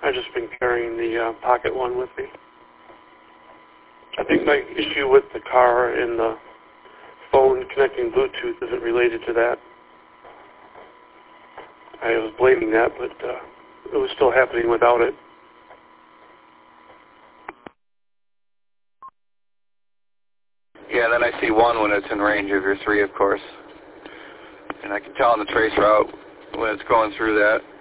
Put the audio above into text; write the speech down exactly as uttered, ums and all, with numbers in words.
I've just been carrying the uh, Pocket One with me. I think my issue with the car and the phone connecting Bluetooth isn't related to that. I was blaming that, but uh, it was still happening without it. Yeah, then I see one when it's in range of your three, of course. And I can tell on the trace route when it's going through that.